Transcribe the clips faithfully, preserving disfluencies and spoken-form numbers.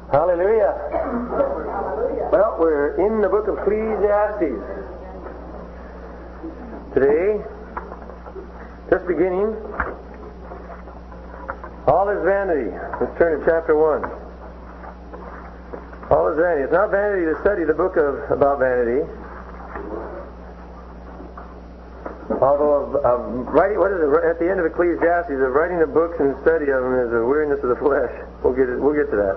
Hallelujah. Well, we're in the book of Ecclesiastes today. Just beginning. All is vanity. Let's turn to chapter one. All is vanity. It's not vanity to study the book of about vanity. Although of, of writing, what is it? At the end of Ecclesiastes, of writing the books and study of them is a weariness of the flesh. We'll get it, we'll get to that.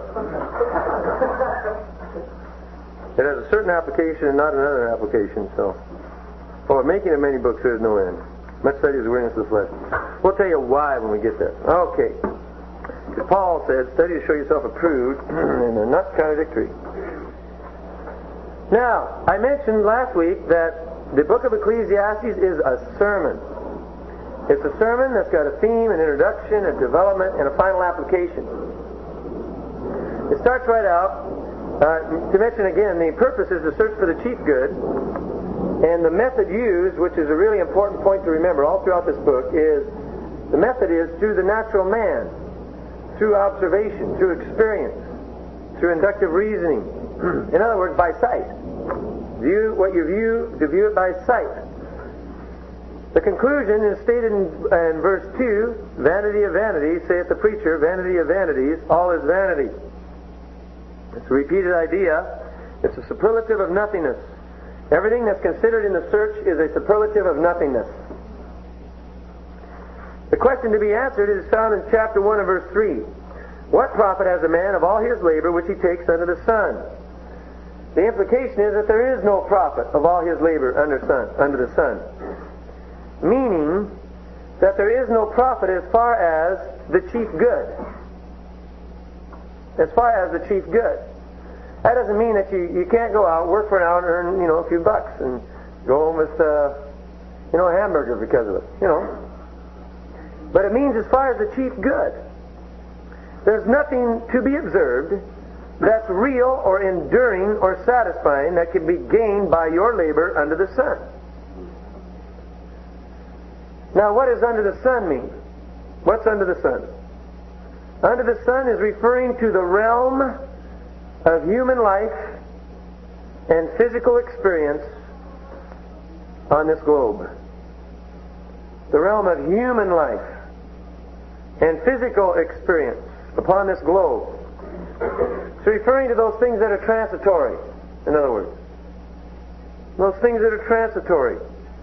It has a certain application and not another application. So, for making of many books, there is no end. Much study is a weariness of the flesh. We'll tell you why when we get there. Okay. Paul said, "Study to show yourself approved, and they're not contradictory." Now, I mentioned last week that the book of Ecclesiastes is a sermon. It's a sermon that's got a theme, an introduction, a development, and a final application. It starts right out, uh, to mention again, the purpose is to search for the chief good, and the method used, which is a really important point to remember all throughout this book, is the method is through the natural man, through observation, through experience, through inductive reasoning. In other words, by sight. View what you view, to view it by sight. The conclusion is stated in, in verse two, "Vanity of vanities, saith the preacher, vanity of vanities, all is vanity." It's a repeated idea. It's a superlative of nothingness. Everything that's considered in the search is a superlative of nothingness. The question to be answered is found in chapter one and verse three. "What profit has a man of all his labor which he takes under the sun?" The implication is that there is no profit of all his labor under sun, under the sun. Meaning that there is no profit as far as the chief good. As far as the chief good. That doesn't mean that you, you can't go out, work for an hour and earn, you know, a few bucks and go home with, uh, you know, a hamburger because of it, you know. But it means as far as the chief good. There's nothing to be observed that's real or enduring or satisfying that can be gained by your labor under the sun. Now, what does under the sun mean? What's under the sun? Under the sun is referring to the realm of human life and physical experience on this globe. The realm of human life and physical experience upon this globe. It's referring to those things that are transitory, in other words. Those things that are transitory.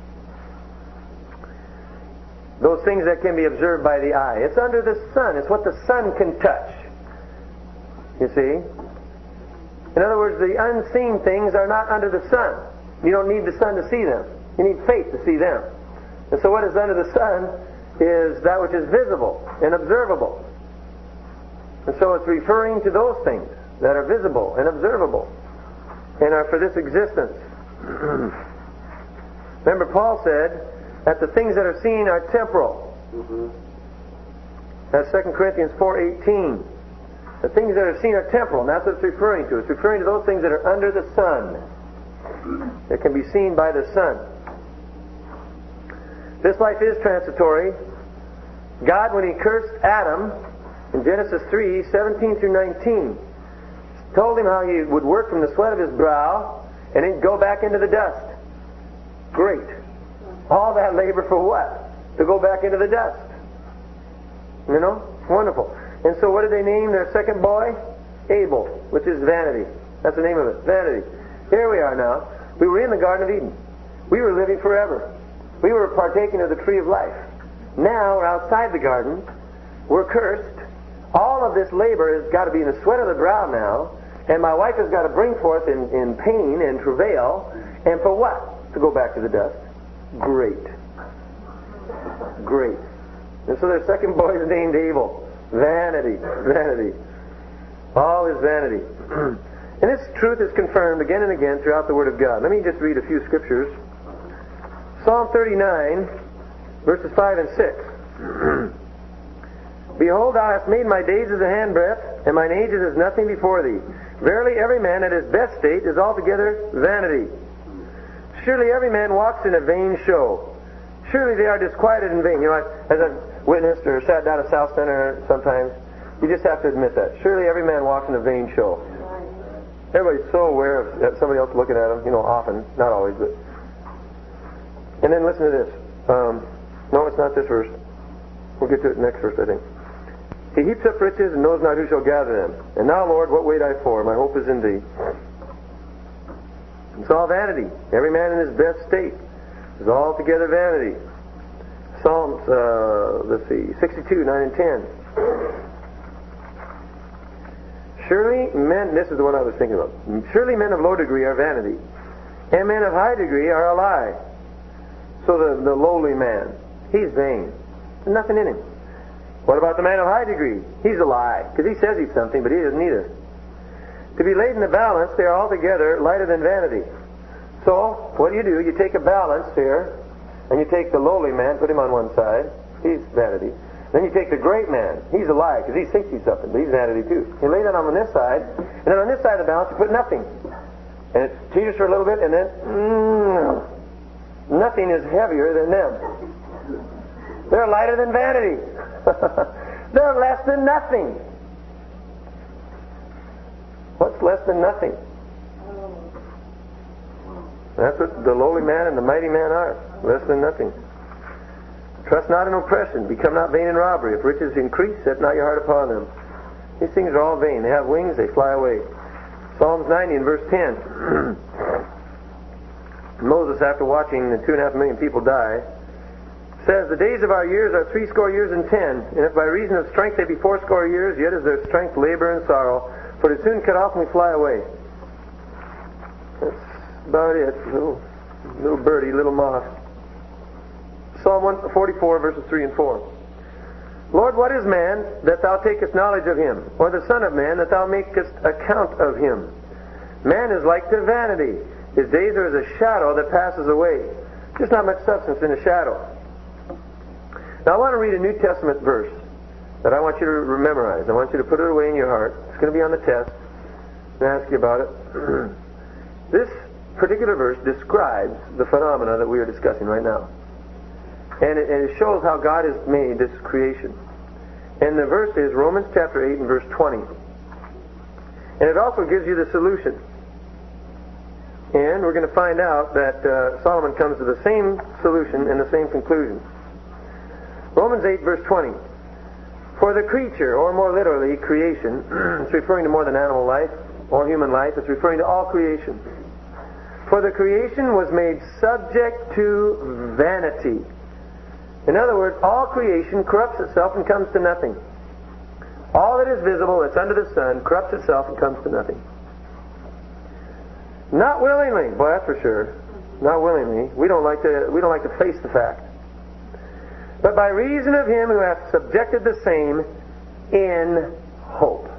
Those things that can be observed by the eye. It's under the sun. It's what the sun can touch. You see? In other words, the unseen things are not under the sun. You don't need the sun to see them. You need faith to see them. And so what is under the sun is that which is visible and observable. And so it's referring to those things that are visible and observable and are for this existence. Remember, Paul said that the things that are seen are temporal. Mm-hmm. That's Second Corinthians four eighteen. The things that are seen are temporal, and that's what it's referring to. It's referring to those things that are under the sun, that can be seen by the sun. This life is transitory. God, when He cursed Adam in Genesis three seventeen through nineteen, told him how he would work from the sweat of his brow and then go back into the dust. Great. All that labor for what? To go back into the dust. You know? Wonderful. And so what did they name their second boy? Abel, which is vanity. That's the name of it. Vanity. Here we are now. We were in the Garden of Eden. We were living forever. We were partaking of the tree of life. Now we're outside the garden. We're cursed. All of this labor has got to be in the sweat of the brow now. And my wife has got to bring forth in, in pain and travail. And for what? To go back to the dust. Great. Great. And so their second boy is named Abel. Vanity. Vanity. All is vanity. And this truth is confirmed again and again throughout the Word of God. Let me just read a few scriptures. Psalm thirty-nine, verses five and six. "Behold, thou hast made my days as a handbreadth, and mine age is as nothing before thee. Verily, every man at his best state is altogether vanity. Surely every man walks in a vain show. Surely they are disquieted in vain." You know, as I've witnessed or sat down at South Center sometimes, You just have to admit that. Surely every man walks in a vain show. Everybody's so aware of somebody else looking at them, you know, often, not always, but. And then listen to this. Um, no, it's not this verse. We'll get to it next verse, I think. He heaps up riches and knows not who shall gather them. And now, Lord, what wait I for? My hope is in Thee. It's all vanity. Every man in his best state is altogether vanity. Psalms, uh, let's see, sixty-two, nine and ten. Surely men, this is the one I was thinking about. Surely men of low degree are vanity, and men of high degree are a lie. So the, the lowly man, he's vain. There's nothing in him. What about the man of high degree? He's a lie, because he says he's something, but he isn't either. To be laid in the balance, they are altogether lighter than vanity. So, what do you do? You take a balance here, and you take the lowly man, put him on one side. He's vanity. Then you take the great man. He's a lie, because he thinks he's something, but he's vanity too. You lay that on this side, and then on this side of the balance, you put nothing. And it teeters for a little bit, and then, mm, nothing is heavier than them. They're lighter than vanity. They're less than nothing. What's less than nothing? That's what the lowly man and the mighty man are. Less than nothing. Trust not in oppression. Become not vain in robbery. If riches increase, set not your heart upon them. These things are all vain. They have wings, they fly away. Psalms ninety and verse ten. Moses, after watching the two and a half million people die, says, the days of our years are threescore years and ten, and if by reason of strength they be fourscore years, yet is their strength labor and sorrow, for it is soon cut off and we fly away. That's about it. Little, little birdie, little moth. Psalm one forty-four, verses three and four. Lord, what is man, that thou takest knowledge of him? Or the son of man, that thou makest account of him? Man is like to vanity. His days are as a shadow that passes away. There's not much substance in a shadow. Now I want to read a New Testament verse that I want you to memorize. I want you to put it away in your heart. It's going to be on the test. I'm going to ask you about it. This particular verse describes the phenomena that we are discussing right now. And it, and it shows how God has made this creation. And the verse is Romans chapter eight and verse twenty. And it also gives you the solution. And we're going to find out that uh, Solomon comes to the same solution and the same conclusion. Romans eight verse twenty. For the creature, or more literally, creation, it's referring to more than animal life or human life, it's referring to all creation. For the creation was made subject to vanity. In other words, all creation corrupts itself and comes to nothing. All that is visible that's under the sun corrupts itself and comes to nothing. Not willingly, boy, that's for sure. Not willingly. We don't like to. We don't like to face the fact. But by reason of him who hath subjected the same in hope.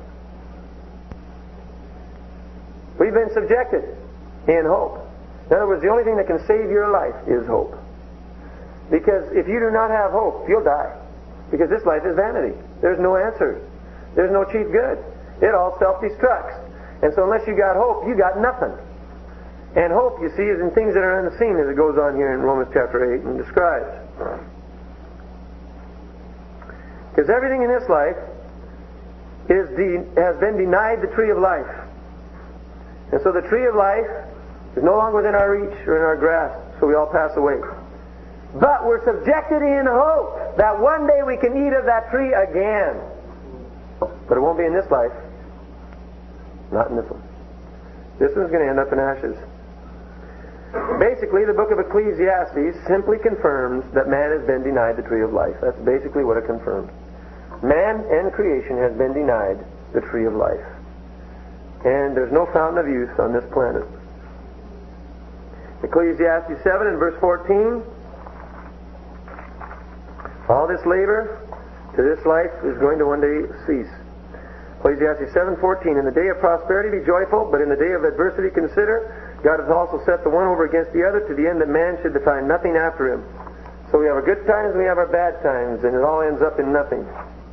We've been subjected in hope. In other words, the only thing that can save your life is hope. Because if you do not have hope, you'll die. Because this life is vanity. There's no answers. There's no chief good. It all self-destructs. And so unless you got hope, you got nothing. And hope, you see, is in things that are unseen, as it goes on here in Romans chapter eight and describes. Because everything in this life is de- has been denied the tree of life. And so the tree of life is no longer within our reach or in our grasp, so we all pass away. But we're subjected in hope that one day we can eat of that tree again. But it won't be in this life. Not in this one. This one's going to end up in ashes. Basically, the book of Ecclesiastes simply confirms that man has been denied the tree of life. That's basically what it confirms. Man and creation has been denied the tree of life. And there's no fountain of youth on this planet. Ecclesiastes seven and verse fourteen. All this labor to this life is going to one day cease. Ecclesiastes seven fourteen. In the day of prosperity be joyful, but in the day of adversity consider, God has also set the one over against the other, to the end that man should find nothing after him. So we have our good times and we have our bad times, and it all ends up in nothing.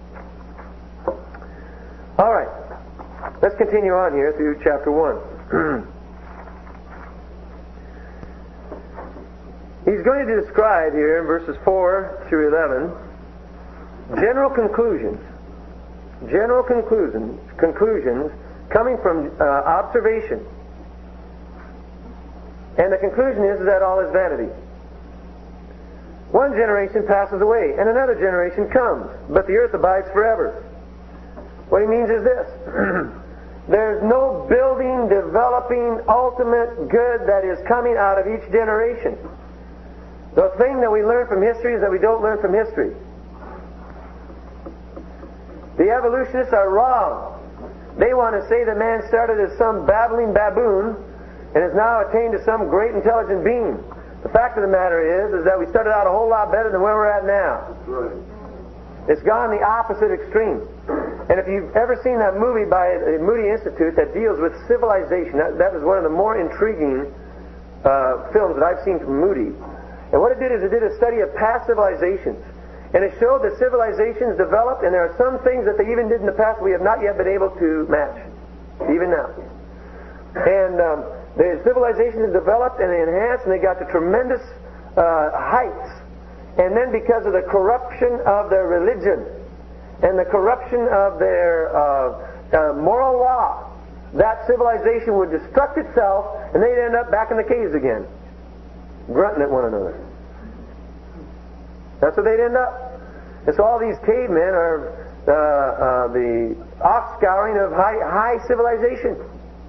All right. Let's continue on here through chapter one. He's going to describe here in verses four through eleven general conclusions general conclusions, conclusions coming from uh, observation. And the conclusion is that all is vanity. One generation passes away, and another generation comes, but the earth abides forever. What he means is this. There's no building, developing, ultimate good that is coming out of each generation. The thing that we learn from history is that we don't learn from history. The evolutionists are wrong. They want to say that man started as some babbling baboon and has now attained to some great intelligent being. The fact of the matter is, is that we started out a whole lot better than where we're at now. Right. It's gone the opposite extreme. And if you've ever seen that movie by the Moody Institute that deals with civilization, that, that was one of the more intriguing uh, films that I've seen from Moody. And what it did is it did a study of past civilizations. And it showed that civilizations developed, and there are some things that they even did in the past we have not yet been able to match, even now. And um, the civilizations developed and they enhanced, and they got to tremendous uh, heights. And then because of the corruption of their religion and the corruption of their uh, uh, moral law, that civilization would destruct itself, and they'd end up back in the caves again, grunting at one another. That's where they'd end up. And so all these cavemen are uh, uh, the offscouring of high, high civilization.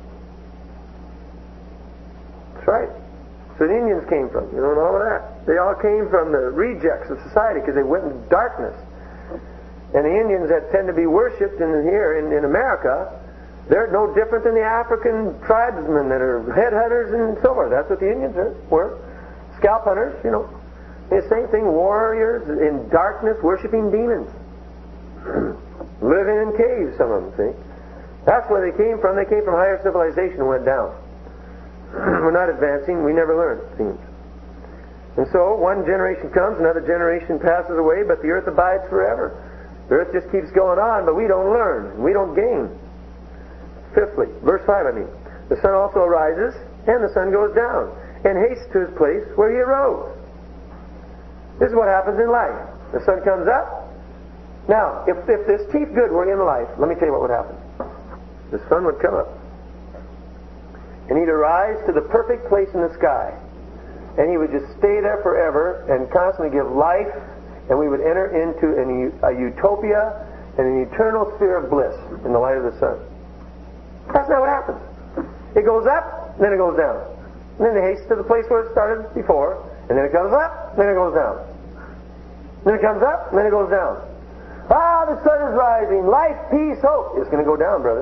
That's right. So the Indians came from, you know, and all of that. They all came from the rejects of society because they went in darkness. And the Indians that tend to be worshipped in here in, in America, they're no different than the African tribesmen that are headhunters and so forth. That's what the Indians are, were. Scalp hunters, you know. The same thing, warriors in darkness worshipping demons. Living in caves, some of them, see. That's where they came from. They came from higher civilization and went down. We're not advancing. We never learn, it seems. And so, one generation comes, another generation passes away, but the earth abides forever. The earth just keeps going on, but we don't learn. We don't gain. Fifthly, verse five, I mean. The sun also arises, and the sun goes down, and hastes to his place where he arose. This is what happens in life. The sun comes up. Now, if, if this chief good were in life, let me tell you what would happen. The sun would come up. And he'd arise to the perfect place in the sky. And he would just stay there forever and constantly give life. And we would enter into an, a utopia and an eternal sphere of bliss in the light of the sun. That's not what happens. It goes up, then it goes down. And then it hastes to the place where it started before. And then it comes up, then it goes down. Then it comes up, then it goes down. Ah, the sun is rising. Life, peace, hope. It's going to go down, brother.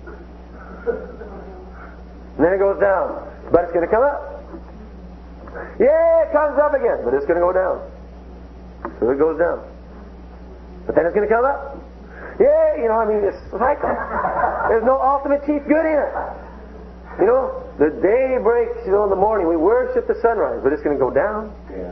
And then it goes down. But it's going to come up. Yeah, it comes up again. But it's going to go down. So it goes down. But then it's going to come up. Yeah, you know, I mean, it's a cycle. There's no ultimate chief good in it. You know, the day breaks, you know, in the morning. We worship the sunrise, but it's going to go down. Yeah.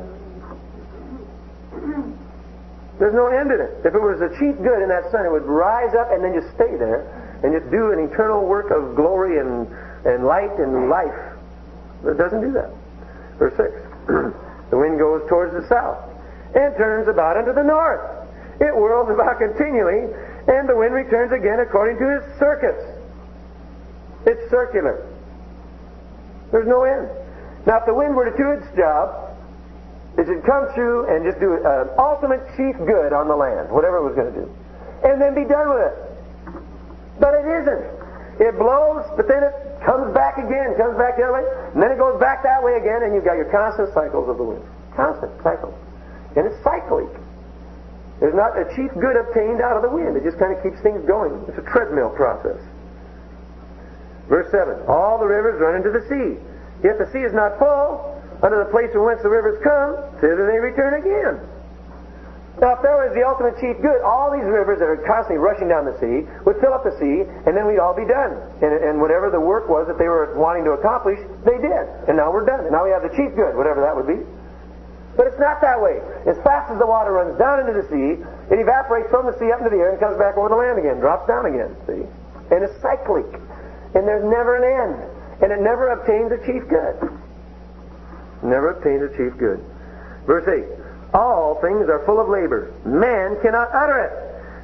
There's no end in it. If it was a chief good in that sun, it would rise up and then just stay there and just do an eternal work of glory and, and light and life. But it doesn't do that. Verse six. The wind goes towards the south and turns about unto the north. It whirls about continually, and the wind returns again according to his circuits. It's circular. There's no end. Now, if the wind were to do its job, it should come through and just do an ultimate chief good on the land, whatever it was going to do, and then be done with it. But it isn't. It blows, but then it comes back again, comes back the other way, and then it goes back that way again, and you've got your constant cycles of the wind. Constant cycles. And it's cyclic. There's not a chief good obtained out of the wind. It just kind of keeps things going. It's a treadmill process. Verse seven. All the rivers run into the sea. Yet the sea is not full. Unto the place from whence the rivers come, thither they return again. Now, if there was the ultimate chief good, all these rivers that are constantly rushing down the sea would fill up the sea, and then we'd all be done. And, and whatever the work was that they were wanting to accomplish, they did. And now we're done. And now we have the chief good, whatever that would be. But it's not that way. As fast as the water runs down into the sea, it evaporates from the sea up into the air and comes back over the land again, drops down again. See? And it's cyclic. And there's never an end. And it never obtains a chief good. Never obtains a chief good. Verse eight. All things are full of labor. Man cannot utter it.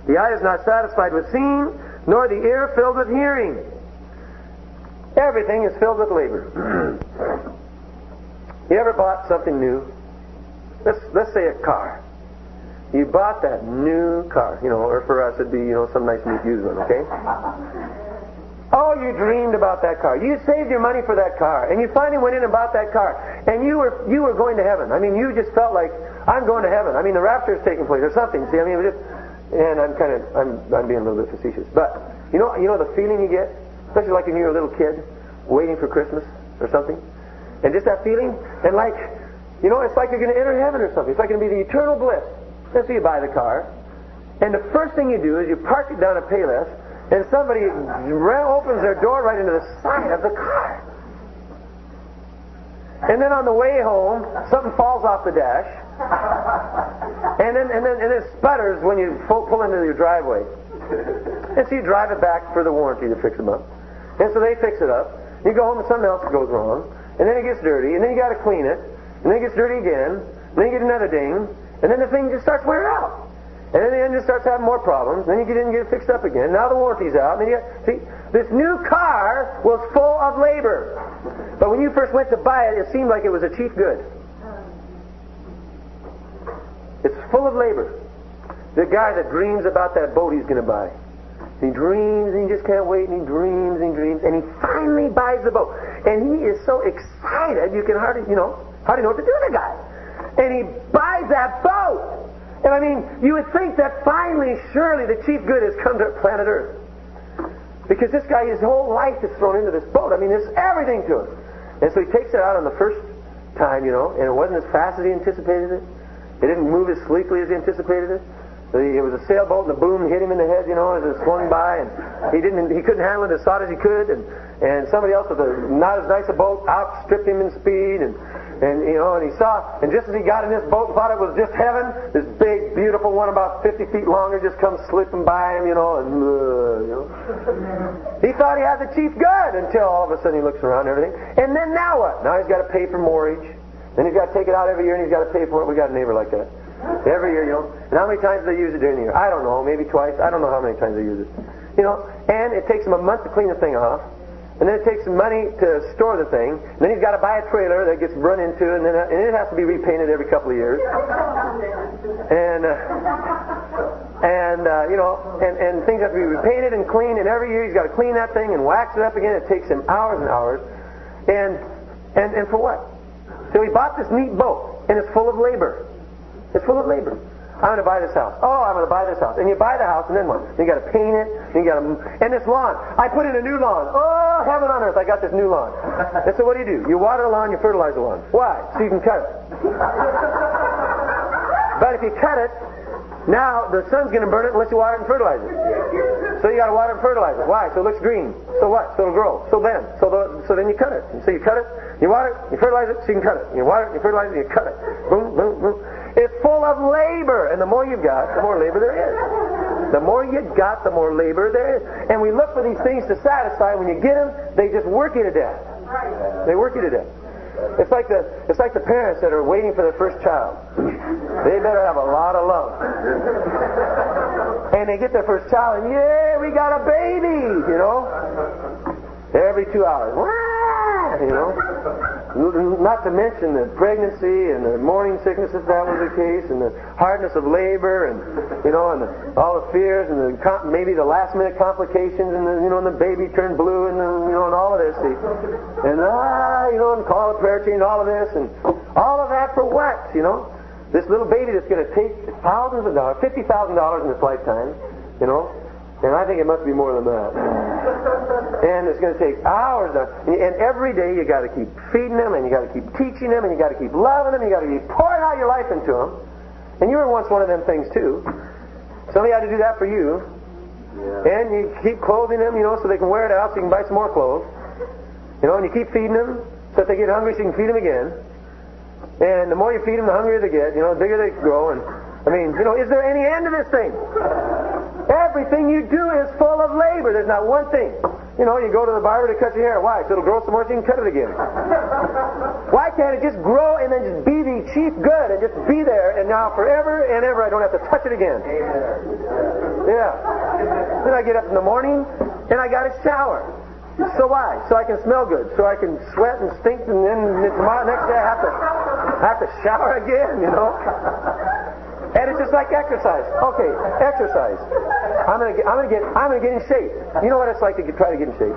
The eye is not satisfied with seeing, nor the ear filled with hearing. Everything is filled with labor. You ever bought something new? Let's let's say a car. You bought that new car, you know, or for us it'd be, you know, some nice neat used one, okay? Oh, you dreamed about that car. You saved your money for that car, and you finally went in and bought that car, and you were you were going to heaven. I mean, you just felt like, I'm going to heaven. I mean, the rapture is taking place or something. See, I mean, it just, and I'm kind of I'm I'm being a little bit facetious, but you know you know the feeling you get, especially like when you're a little kid waiting for Christmas or something, and just that feeling, and like, you know, it's like you're going to enter heaven or something. It's like going to be the eternal bliss. And so you buy the car, and the first thing you do is you park it down at Payless, and somebody opens their door right into the side of the car. And then on the way home, something falls off the dash, and then and then and it sputters when you pull, pull into your driveway. And so you drive it back for the warranty to fix them up. And so they fix it up. You go home and something else goes wrong, and then it gets dirty, and then you got to clean it, and then it gets dirty again, and then you get another ding, and then the thing just starts wearing out. And then the engine starts having more problems. Then you get in and get it fixed up again. Now the warranty's out. And then you got, see, this new car was full of labor. But when you first went to buy it, it seemed like it was a cheap good. It's full of labor. The guy that dreams about that boat he's going to buy. He dreams and he just can't wait, and he dreams and he dreams, and he finally buys the boat. And he is so excited, you can hardly, you know, hardly know what to do with the guy. And he buys that boat. And I mean, you would think that finally, surely, the chief good has come to planet Earth. Because this guy, his whole life is thrown into this boat. I mean, there's everything to it. And so he takes it out on the first time, you know, and it wasn't as fast as he anticipated it. It didn't move as sleekly as he anticipated it. It was a sailboat, and the boom hit him in the head, you know, as it swung by, and he didn't, he couldn't handle it as hot as he could, and, and somebody else with a not as nice a boat outstripped him in speed, and, and you know, and he saw, and just as he got in this boat and thought it was just heaven, this big, beautiful one about fifty feet longer just comes slipping by him, you know, and, uh, you know. He thought he had the chief good until all of a sudden he looks around and everything, and then now what? Now he's got to pay for mortgage, then he's got to take it out every year, and he's got to pay for it. We got a neighbor like that. Every year, you know. And how many times do they use it during the year? I don't know. Maybe twice. I don't know how many times they use it. You know. And it takes them a month to clean the thing off. And then it takes some money to store the thing. And then he's got to buy a trailer that gets run into, and then and it has to be repainted every couple of years. And uh, and uh, you know, and, and things have to be repainted and cleaned. And every year he's got to clean that thing and wax it up again. It takes him hours and hours. And and and for what? So he bought this neat boat, and it's full of labor. It's full of labor. I'm going to buy this house. Oh, I'm going to buy this house. And you buy the house, and then what? You got to paint it. Then you got to, and this lawn. I put in a new lawn. Oh, heaven on earth! I got this new lawn. And so what do you do? You water the lawn. You fertilize the lawn. Why? So you can cut it. But if you cut it, now the sun's going to burn it unless you water it and fertilize it. So you got to water and fertilize it. Why? So it looks green. So what? So it'll grow. So then, so the, so then you cut it. And so you cut it. You water it. You fertilize it. So you can cut it. You water it. You fertilize it. You cut it. Boom, boom, boom. It's full of labor, and the more you've got, the more labor there is. The more you got, the more labor there is. And we look for these things to satisfy. When you get them, they just work you to death. They work you to death. It's like the it's like the parents that are waiting for their first child. They better have a lot of love. And they get their first child, and yeah, we got a baby, you know. Every two hours, you know. Not to mention the pregnancy and the morning sickness, if that was the case, and the hardness of labor, and you know, and the, all the fears, and the maybe the last minute complications, and the, you know, and the baby turned blue, and the, you know, and all of this, see, and ah, you know, and call a prayer chain, all of this, and all of that for what? You know, this little baby that's going to take thousands of dollars, fifty thousand dollars in its lifetime, you know. And I think it must be more than that. And it's going to take hours. And every day you got to keep feeding them, and you got to keep teaching them, and you got to keep loving them, and you got to keep pouring out your life into them. And you were once one of them things too. Somebody had to do that for you. Yeah. And you keep clothing them, you know, so they can wear it out, so you can buy some more clothes. You know, and you keep feeding them so that they get hungry, so you can feed them again. And the more you feed them, the hungrier they get. You know, the bigger they grow. And I mean, you know, is there any end to this thing? Everything you do is full of labor. There's not one thing. You know, you go to the barber to cut your hair. Why? So it'll grow some more so you can cut it again. Why can't it just grow and then just be the chief good and just be there and now forever and ever I don't have to touch it again? Yeah. Then I get up in the morning and I got to shower. So why? So I can smell good. So I can sweat and stink and then tomorrow next day I have to I have to shower again, you know? And it's just like exercise. Okay, exercise. I'm gonna get, I'm gonna get, I'm gonna get in shape. You know what it's like to get, try to get in shape?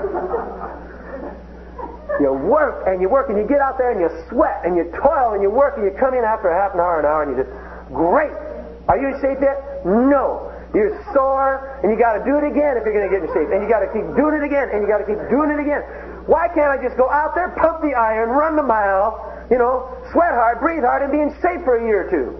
You work and you work and you get out there and you sweat and you toil and you work and you come in after a half an hour, an hour, and you just, great. Are you in shape yet? No. You're sore and you got to do it again if you're going to get in shape. And you got to keep doing it again and you got to keep doing it again. Why can't I just go out there, pump the iron, run the mile, you know, sweat hard, breathe hard, and be in shape for a year or two?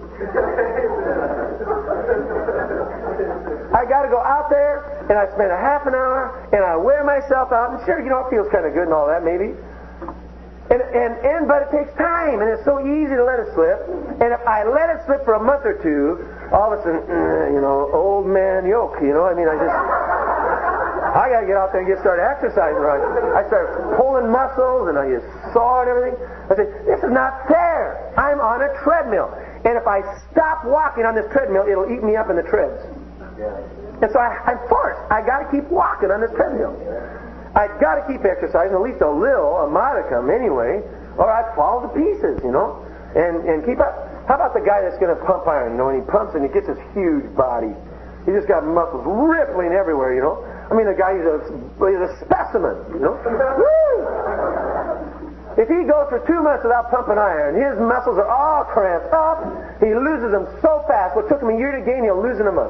I got to go out there, and I spend a half an hour, and I wear myself out, and sure, you know, it feels kind of good and all that, maybe. And, and, and, but it takes time, and it's so easy to let it slip. And if I let it slip for a month or two, all of a sudden, uh, you know, old man yoke, you know, I mean, I just... I got to get out there and get started exercising. Right? I start pulling muscles and I get sore and everything. I say, this is not fair. I'm on a treadmill. And if I stop walking on this treadmill, it'll eat me up in the treads. And so I, I'm forced. I got to keep walking on this treadmill. I got to keep exercising, at least a little, a modicum anyway, or I'd fall to pieces, you know. And and keep up. How about the guy that's going to pump iron? You know, when he pumps and he gets this huge body. He just got muscles rippling everywhere, you know. I mean, the guy, he's a, he's a specimen, you know. Woo! If he goes for two months without pumping iron, his muscles are all cramped up. He loses them so fast. What took him a year to gain, he'll lose in a month.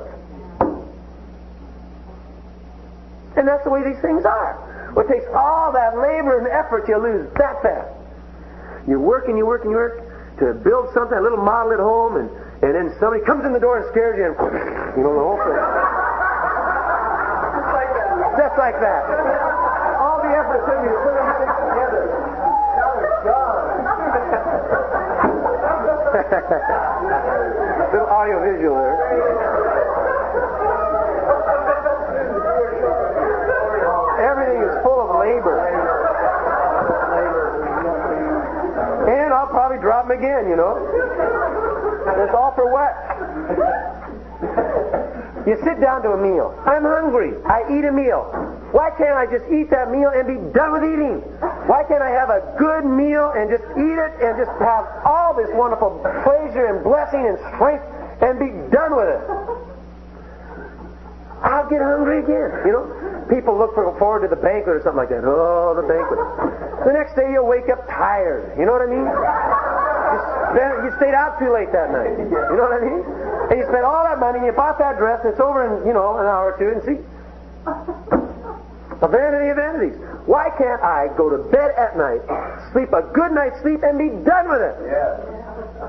And that's the way these things are. What takes all that labor and effort, you lose that fast. You work and you work and you work to build something, a little model at home, and, and then somebody comes in the door and scares you, and you know, the whole thing. Just like that. All the effort took you to put everything together. Now it's gone. Little audio visual there. Everything is full of labor. And I'll probably drop them again, you know. And it's all for what? You sit down to a meal. I'm hungry. I eat a meal. Why can't I just eat that meal and be done with eating? Why can't I have a good meal and just eat it and just have all this wonderful pleasure and blessing and strength and be done with it? I'll get hungry again, you know. People look forward to the banquet or something like that. Oh, the banquet. The next day you'll wake up tired. You know what I mean? You, spent, you stayed out too late that night. You know what I mean? And you spent all that money and you bought that dress and it's over in, you know, an hour or two and see. A vanity of vanities. Why can't I go to bed at night, sleep a good night's sleep, and be done with it? Yeah.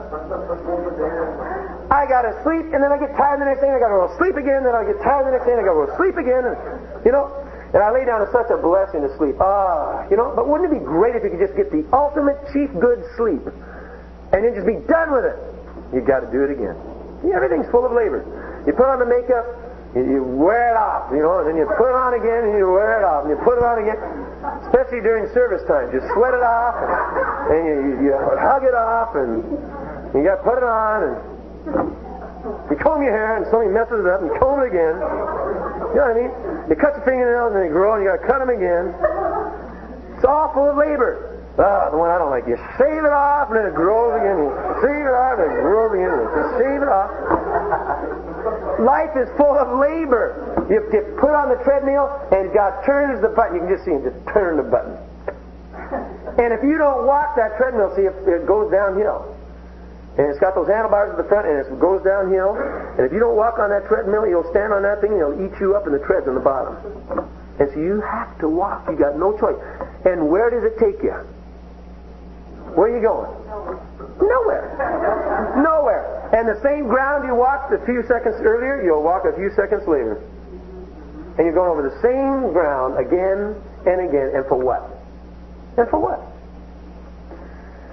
I gotta sleep, and then I get tired the next day, and I gotta go to sleep again, then I get tired the next day, and I gotta go to sleep again, and, you know, and I lay down. It's such a blessing to sleep. Ah, you know, but wouldn't it be great if you could just get the ultimate chief good sleep, and then just be done with it? You gotta do it again. See, everything's full of labor. You put on the makeup, you wear it off, you know, and then you put it on again, and you wear it off, and you put it on again. Especially during service times, you sweat it off, and you, you hug it off, and you got to put it on, and you comb your hair, and somebody messes it up, and you comb it again. You know what I mean? You cut your fingernails, and they grow, and you got to cut them again. It's all full of labor. Ah, the one I don't like. You shave it off, and then it grows again. You shave it off, and it grows again. You shave it off. Life is full of labor. You get put on the treadmill, and God turns the button. You can just see him just turn the button. And if you don't walk that treadmill, see, it goes downhill. And it's got those handlebars at the front, and it goes downhill. And if you don't walk on that treadmill, you'll stand on that thing, and it'll eat you up in the treads on the bottom. And so you have to walk. You got no choice. And where does it take you? Where are you going? Nowhere. Nowhere. And the same ground you walked a few seconds earlier, you'll walk a few seconds later. And you're going over the same ground again and again. And for what? And for what?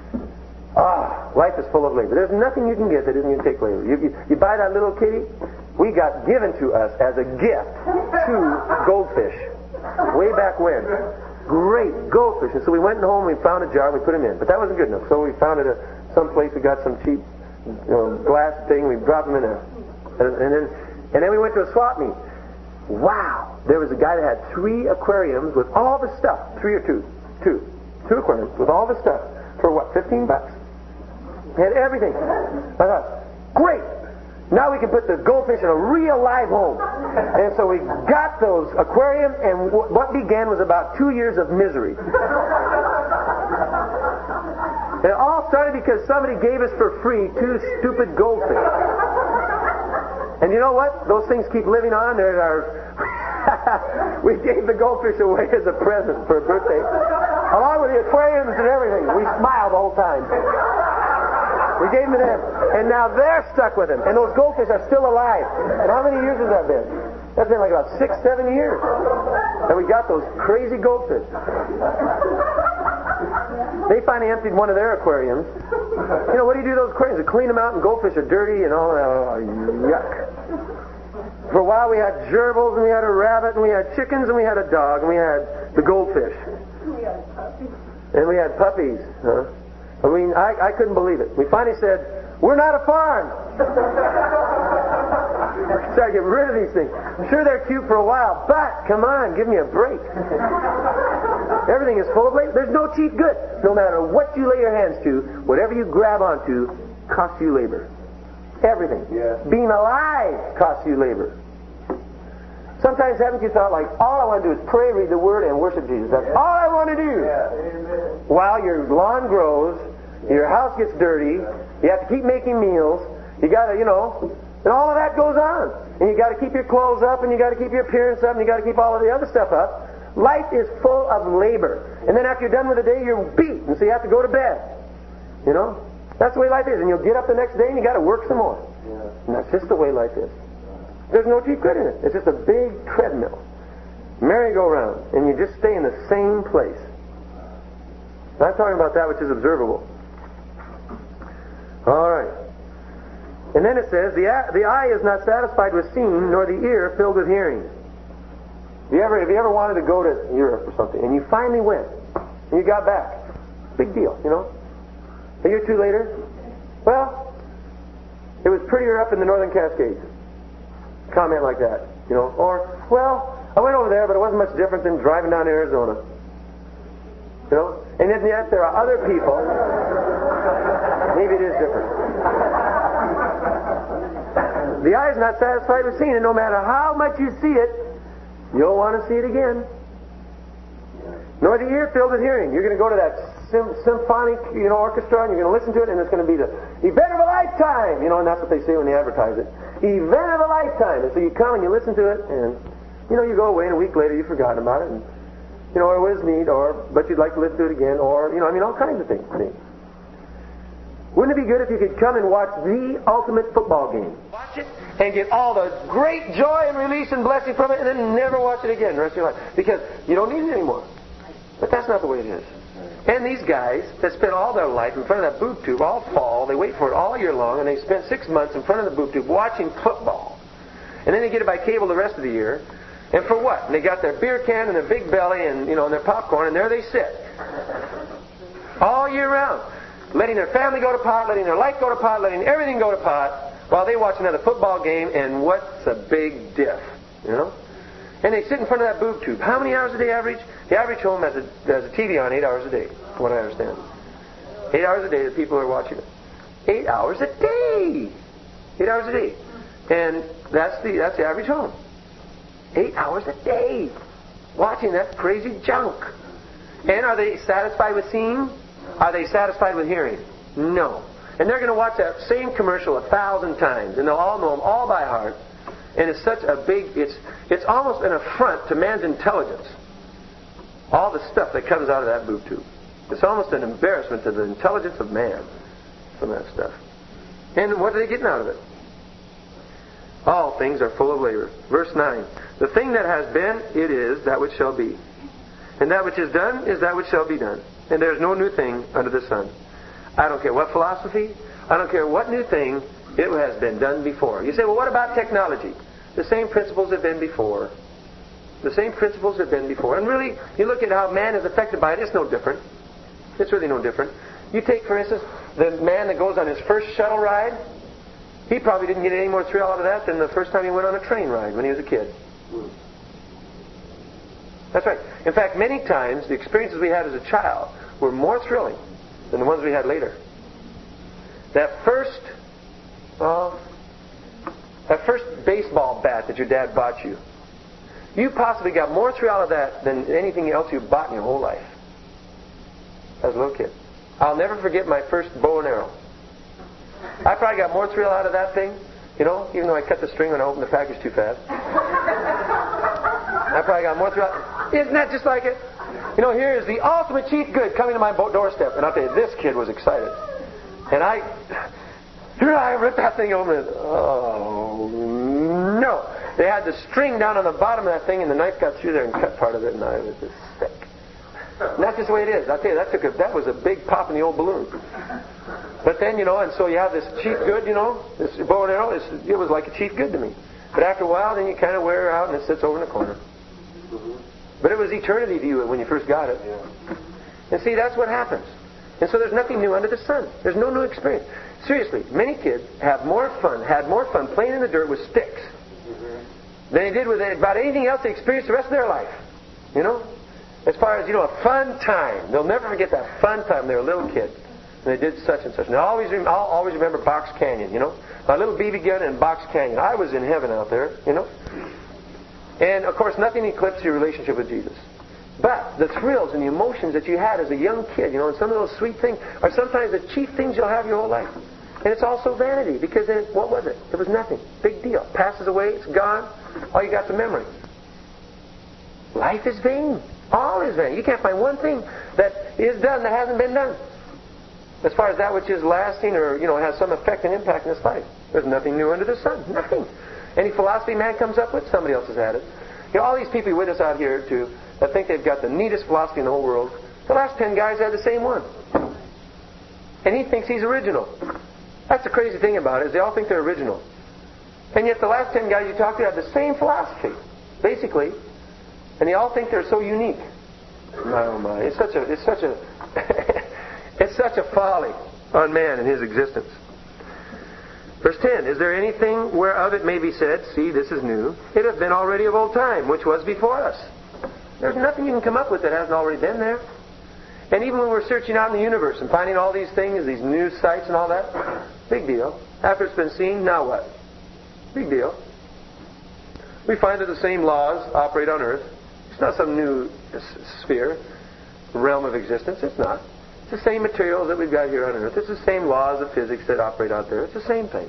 Ah, life is full of labor. There's nothing you can get that isn't going to take labor. You, you, you buy that little kitty, we got given to us as a gift two goldfish way back when. Great goldfish. And so we went home, we found a jar, we put them in. But that wasn't good enough. So we found it at some place, we got some cheap you know, glass thing, we dropped them in there. And, and then and then we went to a swap meet. Wow! There was a guy that had three aquariums with all the stuff. Three or two. Two. Two aquariums with all the stuff. For what, fifteen bucks? He had everything. I thought, great! Now we can put the goldfish in a real live home. And so we got those aquariums, and w- what began was about two years of misery. It all started because somebody gave us for free two stupid goldfish. And you know what? Those things keep living on. There's our... we gave the goldfish away as a present for a birthday. Along with the aquariums and everything. We smiled the whole time. We gave them to them. And now they're stuck with them. And those goldfish are still alive. And how many years has that been? That's been like about six, seven years. And we got those crazy goldfish. They finally emptied one of their aquariums. You know, what do you do to those aquariums? You clean them out and goldfish are dirty and all that. Oh, yuck. For a while we had gerbils and we had a rabbit and we had chickens and we had a dog and we had the goldfish. And we had puppies. Huh? I mean, I, I couldn't believe it. We finally said, we're not a farm. We started getting rid of these things. I'm sure they're cute for a while, but come on, give me a break. Everything is full of labor. There's no cheap good. No matter what you lay your hands to, whatever you grab onto costs you labor. Everything. Yeah. Being alive costs you labor. Sometimes haven't you thought, like, all I want to do is pray, read the Word, and worship Jesus. That's yeah. all I want to do. Yeah. While your lawn grows, your house gets dirty, you have to keep making meals, you got to, you know, and all of that goes on. And you got to keep your clothes up, and you got to keep your appearance up, and you got to keep all of the other stuff up. Life is full of labor. And then after you're done with the day, you're beat, and so you have to go to bed. You know? That's the way life is. And you'll get up the next day, and you got to work some more. Yeah. And that's just the way life is. There's no cheap good in it. It's just a big treadmill. Merry-go-round. And you just stay in the same place. I'm talking about that which is observable. All right. And then it says, the eye, the eye is not satisfied with seeing, nor the ear filled with hearing. Have you ever, have you ever wanted to go to Europe or something, and you finally went, and you got back? Big deal, you know? A year or two later, well, it was prettier up in the Northern Cascades. Comment like that, you know? Or, well, I went over there, but it wasn't much different than driving down to Arizona. You know? And yet there are other people, maybe it is different. The eye is not satisfied with seeing it. No matter how much you see it, you'll want to see it again. Nor the ear filled with hearing. You're going to go to that sim- symphonic, you know, orchestra, and you're going to listen to it, and it's going to be the event of a lifetime. You know, and that's what they say when they advertise it. Event of a lifetime. And so you come and you listen to it, and you know, you go away, and a week later you've forgotten about it, and you know, it was neat, or but you'd like to listen to it again, or you know, I mean, all kinds of things. Wouldn't it be good if you could come and watch the ultimate football game? Watch it and get all the great joy and release and blessing from it, and then never watch it again the rest of your life. Because you don't need it anymore. But that's not the way it is. And these guys that spend all their life in front of that boob tube all fall, they wait for it all year long, and they spend six months in front of the boob tube watching football. And then they get it by cable the rest of the year. And for what? And they got their beer can and their big belly and, you know, and their popcorn, and there they sit. All year round. Letting their family go to pot, letting their life go to pot, letting everything go to pot, while they watch another football game, and what's a big diff, you know? And they sit in front of that boob tube. How many hours a day average? The average home has a, has a T V on eight hours a day, from what I understand. Eight hours a day, the people are watching it. Eight hours a day! Eight hours a day. And that's the, that's the average home. Eight hours a day! Watching that crazy junk. And are they satisfied with seeing? Are they satisfied with hearing? No. And they're going to watch that same commercial a thousand times, and they'll all know them all by heart. And it's such a big, it's it's almost an affront to man's intelligence. All the stuff that comes out of that boob tube. It's almost an embarrassment to the intelligence of man, some of that stuff. And what are they getting out of it? All things are full of labor. Verse nine. The thing that has been, it is that which shall be. And that which is done is that which shall be done. And there is no new thing under the sun. I don't care what philosophy, I don't care what new thing It has been done before. You say, well, what about technology? The same principles have been before. The same principles have been before. And really, you look at how man is affected by it, it's no different. It's really no different. You take, for instance, the man that goes on his first shuttle ride. He probably didn't get any more thrill out of that than the first time he went on a train ride when he was a kid. That's right. In fact, many times, the experiences we had as a child were more thrilling than the ones we had later. That first, uh, that first baseball bat that your dad bought you, you possibly got more thrill out of that than anything else you bought in your whole life as a little kid. I'll never forget my first bow and arrow. I probably got more thrill out of that thing, you know, even though I cut the string when I opened the package too fast. I probably got more thrill out. Isn't that just like it? You know, here is the ultimate chief good coming to my doorstep. And I'll tell you, this kid was excited. And I, here I ripped that thing open and, oh, no. They had the string down on the bottom of that thing and the knife got through there and cut part of it and I was just sick. And that's just the way it is. I'll tell you, that took a, that was a big pop in the old balloon. But then, you know, and so you have this chief good, you know, this bow and arrow, it's, it was like a chief good to me. But after a while, then you kind of wear it out and it sits over in the corner. But it was eternity to you when you first got it. And see, that's what happens. And so there's nothing new under the sun. There's no new experience. Seriously, many kids have more fun, had more fun playing in the dirt with sticks than they did with about anything else they experienced the rest of their life. You know? As far as, you know, a fun time. They'll never forget that fun time when they were a little kid. And they did such and such. And I always, rem- I'll always remember Box Canyon, you know. My little B B gun in Box Canyon. I was in heaven out there, you know. And, of course, nothing eclipses your relationship with Jesus. But the thrills and the emotions that you had as a young kid, you know, and some of those sweet things are sometimes the chief things you'll have your whole life. And it's also vanity, because it, what was it? It was nothing. Big deal. Passes away, it's gone. All you got's a memory. Life is vain. All is vain. You can't find one thing that is done that hasn't been done. As far as that which is lasting or, you know, has some effect and impact in this life. There's nothing new under the sun. Nothing. Any philosophy man comes up with, somebody else has had it. You know, all these people you witness out here, too, that think they've got the neatest philosophy in the whole world, the last ten guys had the same one. And he thinks he's original. That's the crazy thing about it, is they all think they're original. And yet the last ten guys you talk to have the same philosophy, basically. And they all think they're so unique. My oh my. It's such a, it's such a, it's such a folly on man and his existence. Verse ten, is there anything whereof it may be said, see, this is new, it hath been already of old time, which was before us. There's nothing you can come up with that hasn't already been there. And even when we're searching out in the universe and finding all these things, these new sites and all that, big deal. After it's been seen, now what? Big deal. We find that the same laws operate on earth. It's not some new sphere, realm of existence. It's not. It's the same materials that we've got here on earth. It's the same laws of physics that operate out there. It's the same thing.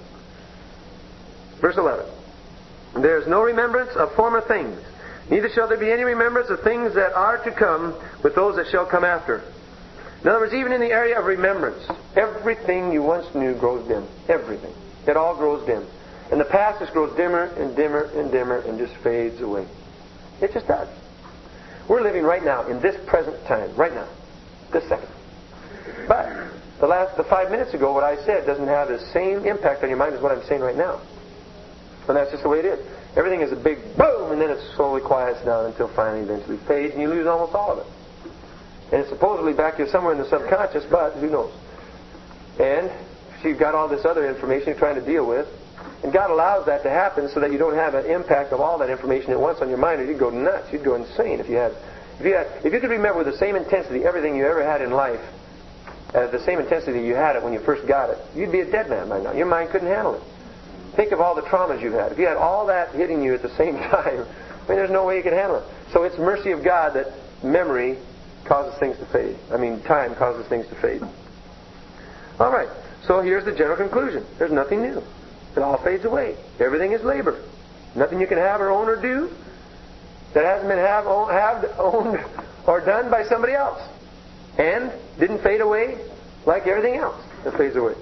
Verse eleven. There is no remembrance of former things, neither shall there be any remembrance of things that are to come with those that shall come after. In other words, even in the area of remembrance, everything you once knew grows dim. Everything. It all grows dim. And the past just grows dimmer and dimmer and dimmer and just fades away. It just does. We're living right now, in this present time, right now, this second. But the last, the five minutes ago, what I said doesn't have the same impact on your mind as what I'm saying right now. And that's just the way it is. Everything is a big boom, and then it slowly quiets down until finally eventually fades, and you lose almost all of it. And it's supposedly back here somewhere in the subconscious, but who knows? And so you've got all this other information you're trying to deal with, and God allows that to happen so that you don't have an impact of all that information at once on your mind, or you'd go nuts. You'd go insane if you had, if you had, if you could remember with the same intensity everything you ever had in life, at the same intensity you had it when you first got it, you'd be a dead man by now. Your mind couldn't handle it. Think of all the traumas you've had. If you had all that hitting you at the same time, I mean, there's no way you could handle it. So it's mercy of God that memory causes things to fade. I mean, time causes things to fade. All right. So here's the general conclusion. There's nothing new. It all fades away. Everything is labor. Nothing you can have or own or do that hasn't been have, own, have owned or done by somebody else. And didn't fade away like everything else that fades away.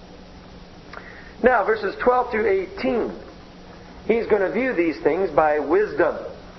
Now, verses twelve through eighteen. He's going to view these things by wisdom.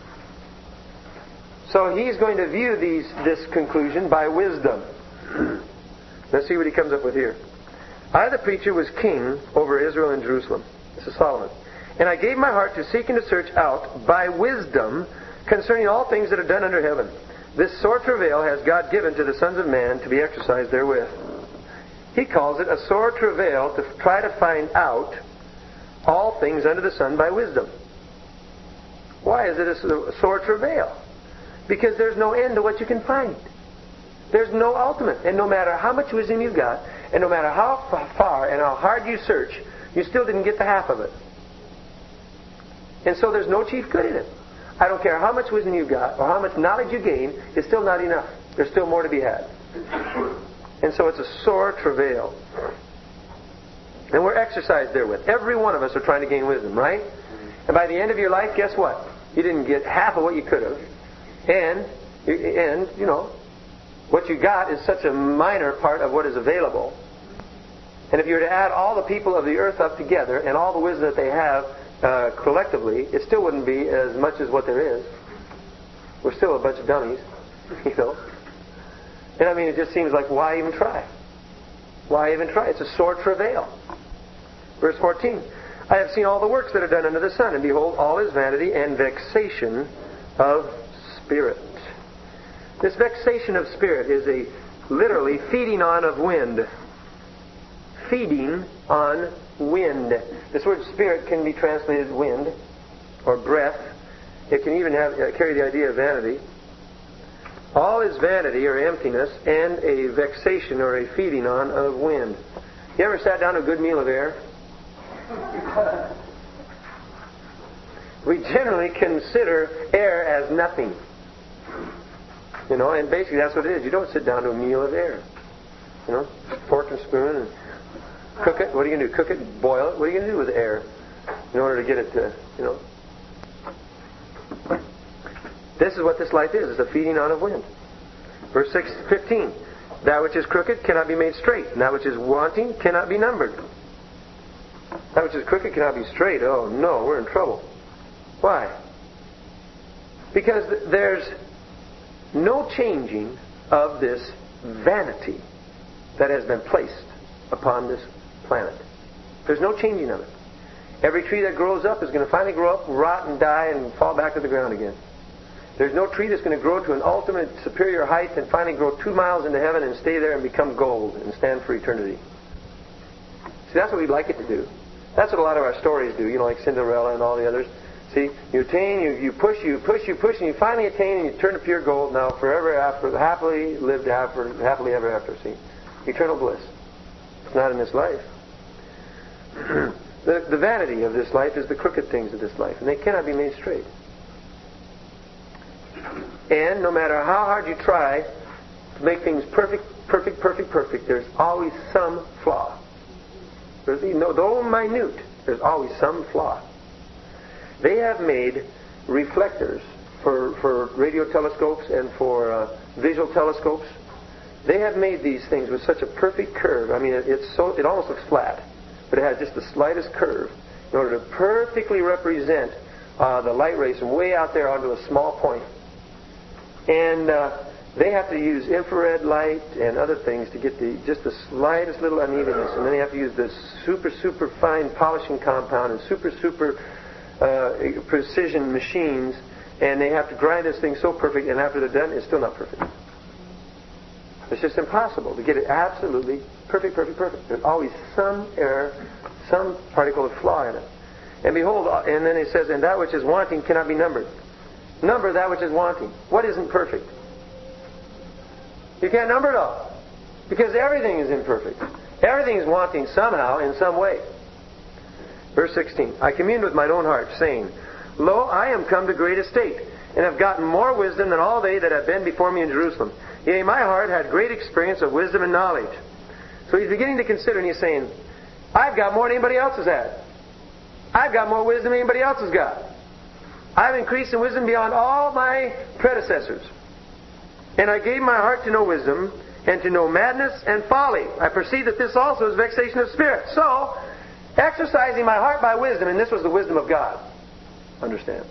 So he's going to view these this conclusion by wisdom. Let's see what he comes up with here. I, the preacher, was king over Israel and Jerusalem. This is Solomon. And I gave my heart to seek and to search out by wisdom concerning all things that are done under heaven. This sore travail has God given to the sons of man to be exercised therewith. He calls it a sore travail to try to find out all things under the sun by wisdom. Why is it a sore travail? Because there's no end to what you can find. There's no ultimate. And no matter how much wisdom you've got, and no matter how far and how hard you search, you still didn't get the half of it. And so there's no chief good in it. I don't care how much wisdom you've got or how much knowledge you gain, it's still not enough. There's still more to be had. And so it's a sore travail. And we're exercised therewith. Every one of us are trying to gain wisdom, right? And by the end of your life, guess what? You didn't get half of what you could have. And, and you know, what you got is such a minor part of what is available. And if you were to add all the people of the earth up together and all the wisdom that they have uh, collectively, it still wouldn't be as much as what there is. We're still a bunch of dummies, you know. And I mean, it just seems like, why even try? Why even try? It's a sore travail. Verse fourteen. I have seen all the works that are done under the sun, and behold, all is vanity and vexation of spirit. This vexation of spirit is a literally feeding on of wind. Feeding on wind. This word spirit can be translated wind or breath. It can even have uh, carry the idea of vanity. All is vanity or emptiness and a vexation or a feeding on of wind. You ever sat down to a good meal of air? We generally consider air as nothing. You know, and basically that's what it is. You don't sit down to a meal of air. You know, fork and spoon and cook it. What are you going to do? Cook it? Boil it? What are you going to do with air in order to get it to, you know? This is what this life is. It's a feeding on of wind. Verse six, fifteen. That which is crooked cannot be made straight, and that which is wanting cannot be numbered. That which is crooked cannot be straight. Oh no, we're in trouble. Why? Because there's no changing of this vanity that has been placed upon this planet. There's no changing of it. Every tree that grows up is going to finally grow up, rot and die and fall back to the ground again. There's no tree that's going to grow to an ultimate superior height and finally grow two miles into heaven and stay there and become gold and stand for eternity. See, that's what we'd like it to do. That's what a lot of our stories do, you know, like Cinderella and all the others. See, you attain, you, you push, you push, you push, and you finally attain and you turn to pure gold. Now, forever after, happily lived after, happily ever after. See, eternal bliss. It's not in this life. the, the vanity of this life is the crooked things of this life, and they cannot be made straight. And no matter how hard you try to make things perfect, perfect, perfect, perfect, there's always some flaw. There's, you know, though minute, there's always some flaw. They have made reflectors for, for radio telescopes and for uh, visual telescopes. They have made these things with such a perfect curve. I mean, it, it's so it almost looks flat, but it has just the slightest curve in order to perfectly represent uh, the light rays from way out there onto a small point. And uh, they have to use infrared light and other things to get the just the slightest little unevenness, and then they have to use this super, super fine polishing compound and super, super uh, precision machines, and they have to grind this thing so perfect, and after they're done, it's still not perfect. It's just impossible to get it absolutely perfect, perfect, perfect. There's always some error, some particle of flaw in it. And behold, and then it says, and that which is wanting cannot be numbered. Number that which is wanting. What isn't perfect? You can't number it all. Because everything is imperfect. Everything is wanting somehow, in some way. Verse sixteen. I communed with mine own heart, saying, Lo, I am come to great estate, and have gotten more wisdom than all they that have been before me in Jerusalem. Yea, my heart had great experience of wisdom and knowledge. So he's beginning to consider, and he's saying, I've got more than anybody else has had. I've got more wisdom than anybody else has got. I've increased in wisdom beyond all my predecessors. And I gave my heart to know wisdom, and to know madness and folly. I perceive that this also is vexation of spirit. So, exercising my heart by wisdom, and this was the wisdom of God. Understand?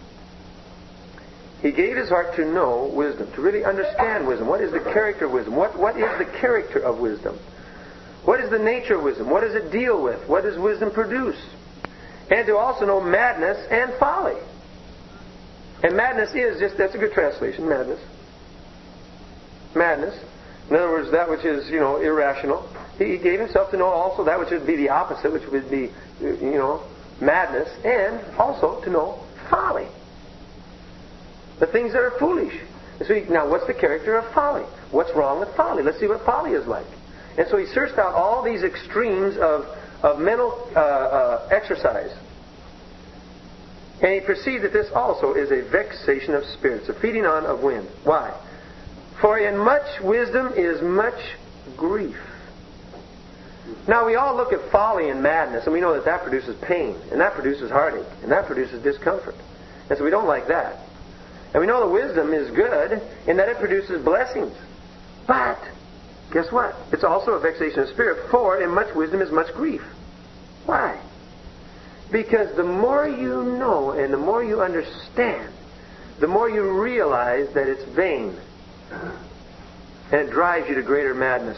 He gave his heart to know wisdom, to really understand wisdom. What is the character of wisdom? What, what is the character of wisdom? What is the nature of wisdom? What does it deal with? What does wisdom produce? And to also know madness and folly. And madness is just, that's a good translation, madness. Madness. In other words, that which is, you know, irrational. He gave himself to know also that which would be the opposite, which would be, you know, madness, and also to know folly. The things that are foolish. And so he, now, what's the character of folly? What's wrong with folly? Let's see what folly is like. And so he searched out all these extremes of, of mental uh, uh, exercise. And he perceived that this also is a vexation of spirits, a feeding on of wind. Why? For in much wisdom is much grief. Now we all look at folly and madness, and we know that that produces pain, and that produces heartache, and that produces discomfort. And so we don't like that. And we know that wisdom is good in that it produces blessings. But, guess what? It's also a vexation of spirit, for in much wisdom is much grief. Why? Because the more you know and the more you understand, the more you realize that it's vain. And it drives you to greater madness.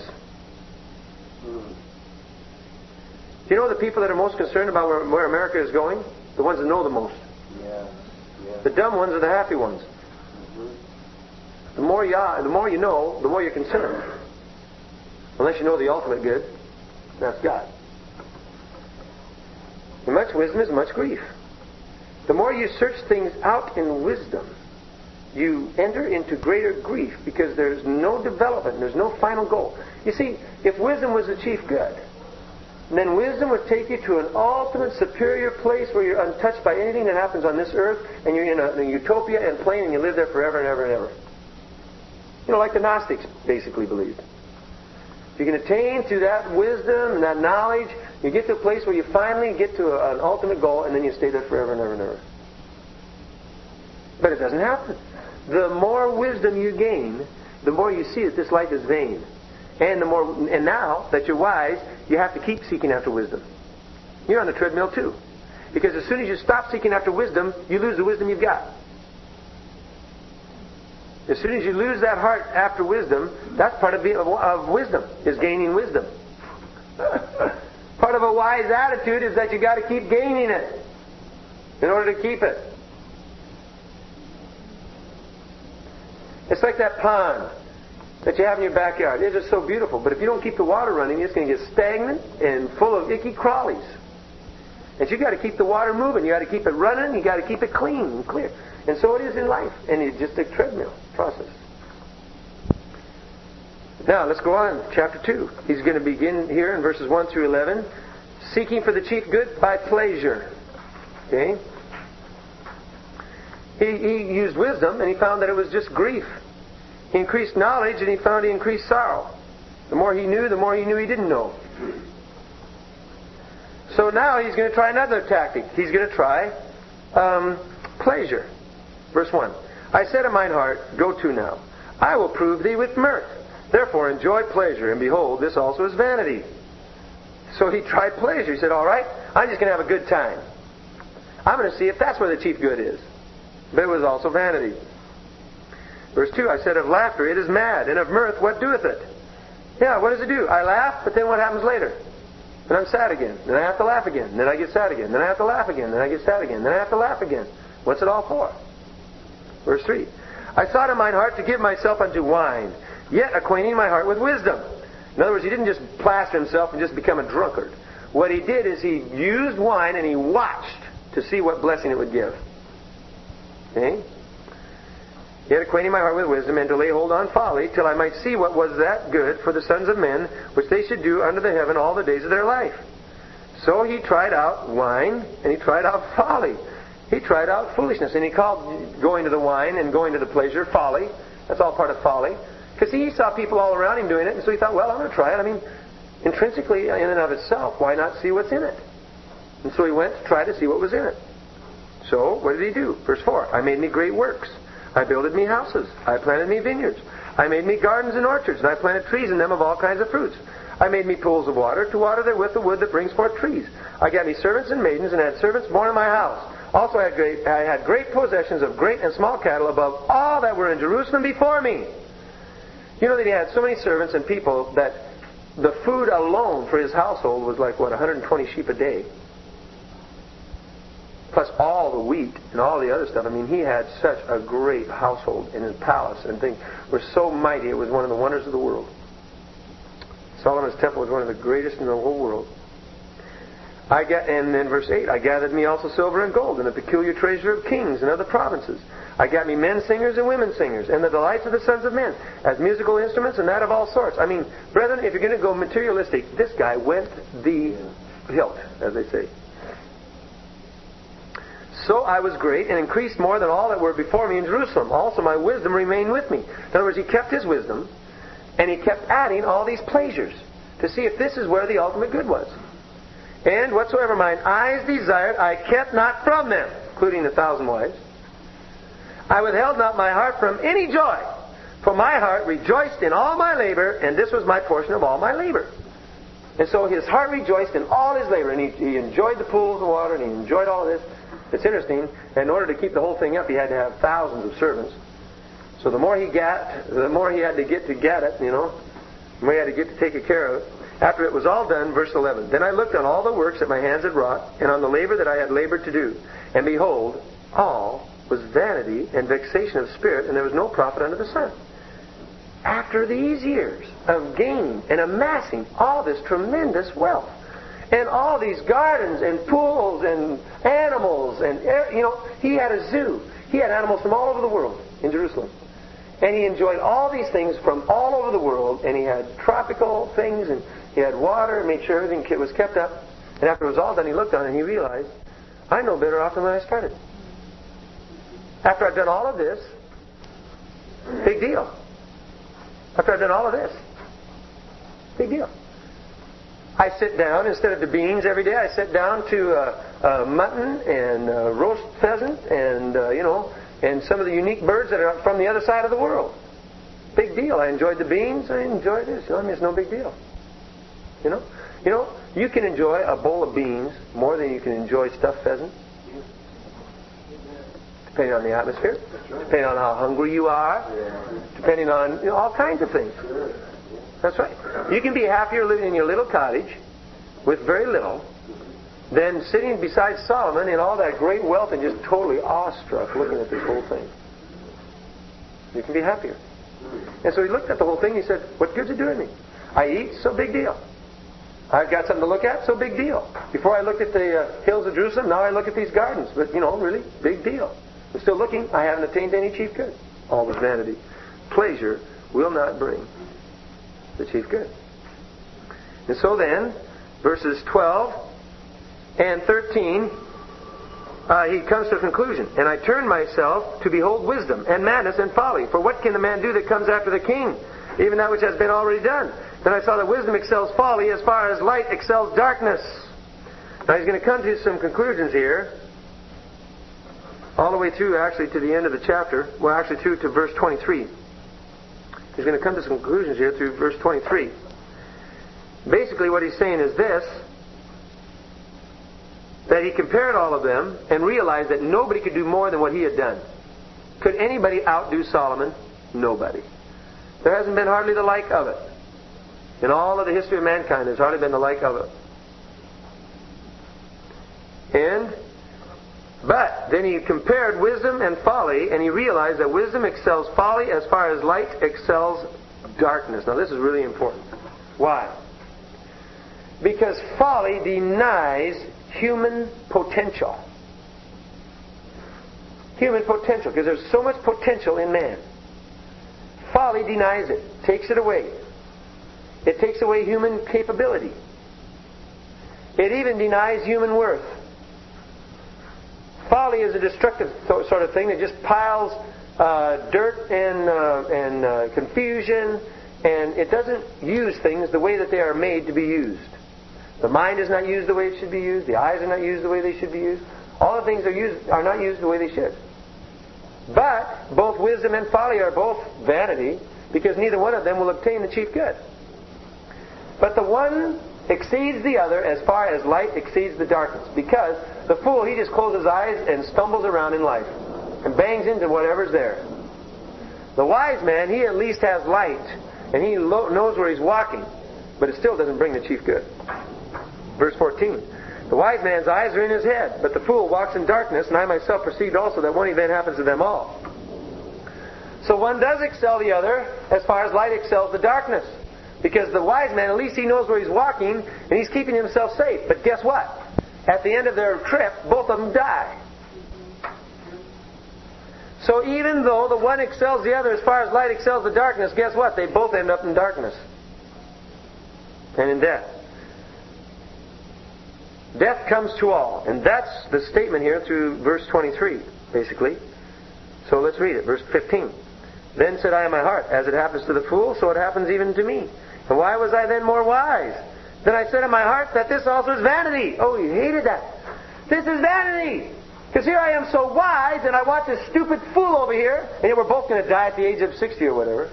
Do you know the people that are most concerned about where, where America is going? The ones that know the most. Yeah. Yeah. The dumb ones are the happy ones. Mm-hmm. The more you are, the more you know, the more you're concerned. Unless you know the ultimate good, that's God. And much wisdom is much grief. The more you search things out in wisdom, you enter into greater grief because there's no development, there's no final goal. You see, if wisdom was the chief good, then wisdom would take you to an ultimate superior place where you're untouched by anything that happens on this earth, and you're in a, in a utopia and plane, and you live there forever and ever and ever. You know, like the Gnostics basically believed. If you can attain to that wisdom and that knowledge, you get to a place where you finally get to a, an ultimate goal, and then you stay there forever and ever and ever. But it doesn't happen. The more wisdom you gain, the more you see that this life is vain. And the more, and now that you're wise, you have to keep seeking after wisdom. You're on the treadmill too. Because as soon as you stop seeking after wisdom, you lose the wisdom you've got. As soon as you lose that heart after wisdom, that's part of, the, of, of wisdom, is gaining wisdom. Part of a wise attitude is that you've got to keep gaining it in order to keep it. It's like that pond that you have in your backyard. It's just so beautiful. But if you don't keep the water running, it's going to get stagnant and full of icky crawlies. And you've got to keep the water moving. You've got to keep it running. You've got to keep it clean and clear. And so it is in life. And it's just a treadmill process. Now, let's go on. Chapter two. He's going to begin here in verses one through eleven. Seeking for the chief good by pleasure. Okay? He, he used wisdom, and he found that it was just grief. He increased knowledge, and he found he increased sorrow. The more he knew, the more he knew he didn't know. So now he's going to try another tactic. He's going to try um, pleasure. Verse one. I said in mine heart, go to now. I will prove thee with mirth. Therefore enjoy pleasure, and behold, this also is vanity. So he tried pleasure. He said, all right, I'm just going to have a good time. I'm going to see if that's where the chief good is. But it was also vanity. Verse two, I said of laughter, it is mad, and of mirth, what doeth it? Yeah, what does it do? I laugh, but then what happens later? Then I'm sad again. Then I have to laugh again. Then I get sad again. Then I have to laugh again. Then I get sad again. Then I have to laugh again. What's it all for? Verse three, I thought in mine heart to give myself unto wine, yet acquainting my heart with wisdom. In other words, he didn't just plaster himself and just become a drunkard. What he did is he used wine and he watched to see what blessing it would give. Okay? Yet acquainting my heart with wisdom, and to lay hold on folly, till I might see what was that good for the sons of men, which they should do under the heaven all the days of their life. So he tried out wine, and he tried out folly. He tried out foolishness, and he called going to the wine and going to the pleasure folly. That's all part of folly. Because he saw people all around him doing it, and so he thought, well, I'm going to try it. I mean, intrinsically, in and of itself, why not see what's in it? And so he went to try to see what was in it. So, what did he do? Verse four, I made me great works. I builded me houses. I planted me vineyards. I made me gardens and orchards, and I planted trees in them of all kinds of fruits. I made me pools of water, to water therewith the wood that brings forth trees. I got me servants and maidens, and had servants born in my house. Also I had great, I had great possessions of great and small cattle above all that were in Jerusalem before me. You know that he had so many servants and people that the food alone for his household was like, what, one hundred twenty sheep a day. Plus all the wheat and all the other stuff. I mean, he had such a great household in his palace, and things were so mighty. It was one of the wonders of the world. Solomon's temple was one of the greatest in the whole world. I get, and then verse eight, I gathered me also silver and gold, and a peculiar treasure of kings and other provinces. I got me men singers and women singers, and the delights of the sons of men, as musical instruments, and that of all sorts. I mean, brethren, if you're going to go materialistic, this guy went the hilt, as they say. So I was great, and increased more than all that were before me in Jerusalem. Also my wisdom remained with me. In other words, he kept his wisdom, and he kept adding all these pleasures, to see if this is where the ultimate good was. And whatsoever mine eyes desired, I kept not from them, including the thousand wives. I withheld not my heart from any joy, for my heart rejoiced in all my labor, and this was my portion of all my labor. And so his heart rejoiced in all his labor, and he, he enjoyed the pools of water, and he enjoyed all of this. It's interesting, in order to keep the whole thing up, he had to have thousands of servants. So the more he got, the more he had to get to get it, you know, the more he had to get to take care of it. After it was all done, verse eleven, then I looked on all the works that my hands had wrought, and on the labor that I had labored to do. And behold, all was vanity and vexation of spirit, and there was no profit under the sun. After these years of gaining and amassing all this tremendous wealth, and all these gardens and pools and animals, and, you know, he had a zoo. He had animals from all over the world in Jerusalem. And he enjoyed all these things from all over the world, and he had tropical things, and he had water, and made sure everything was kept up. And after it was all done, he looked on it and he realized, I'm no better off than when I started. After I've done all of this, big deal. After I've done all of this, big deal. I sit down, instead of the beans every day, I sit down to uh, uh, mutton and uh, roast pheasant and, uh, you know, and some of the unique birds that are from the other side of the world. Big deal. I enjoyed the beans. I enjoyed this. You know, I mean, it's no big deal. You know? You know, you can enjoy a bowl of beans more than you can enjoy stuffed pheasant. Depending on the atmosphere. Depending on how hungry you are. Depending on, you know, all kinds of things. That's right. You can be happier living in your little cottage with very little than sitting beside Solomon in all that great wealth and just totally awestruck looking at this whole thing. You can be happier. And so he looked at the whole thing and he said, what good's it doing me? I eat, so big deal. I've got something to look at, so big deal. Before I looked at the uh, hills of Jerusalem, now I look at these gardens. But, you know, really, big deal. I'm still looking. I haven't attained any chief good. All was vanity. Pleasure will not bring the chief good. And so then, verses twelve and thirteen, uh, he comes to a conclusion. And I turn myself to behold wisdom and madness and folly. For what can the man do that comes after the king? Even that which has been already done. Then I saw that wisdom excels folly as far as light excels darkness. Now he's going to come to some conclusions here. All the way through, actually, to the end of the chapter. Well, actually, through to verse twenty-three. He's going to come to some conclusions here through verse twenty-three. Basically, what he's saying is this, that he compared all of them and realized that nobody could do more than what he had done. Could anybody outdo Solomon? Nobody. There hasn't been hardly the like of it. In all of the history of mankind, there's hardly been the like of it. And, but, then he compared wisdom and folly, and he realized that wisdom excels folly as far as light excels darkness. Now this is really important. Why? Because folly denies human potential. Human potential, because there's so much potential in man. Folly denies it, takes it away. It takes away human capability. It even denies human worth. Folly is a destructive th- sort of thing that just piles uh, dirt and, uh, and uh, confusion, and it doesn't use things the way that they are made to be used. The mind is not used the way it should be used. The eyes are not used the way they should be used. All the things are used are not used the way they should. But both wisdom and folly are both vanity, because neither one of them will obtain the chief good. But the one exceeds the other as far as light exceeds the darkness. Because the fool, he just closes his eyes and stumbles around in life and bangs into whatever's there. The wise man, he at least has light, and he lo- knows where he's walking. but it still doesn't bring the chief good. Verse fourteen. The wise man's eyes are in his head, but the fool walks in darkness, and I myself perceived also that one event happens to them all. So one does excel the other as far as light excels the darkness. Because the wise man, at least he knows where he's walking, and he's keeping himself safe. But guess what? At the end of their trip, both of them die. So even though the one excels the other as far as light excels the darkness, guess what? They both end up in darkness and in death. Death comes to all. And that's the statement here through verse twenty-three, basically. So let's read it. Verse fifteen. Then said I in my heart, as it happens to the fool, so it happens even to me. And why was I then more wise? Then I said in my heart that this also is vanity. Oh, you hated that. This is vanity. Because here I am so wise, and I watch this stupid fool over here, and yet we're both going to die at the age of sixty or whatever.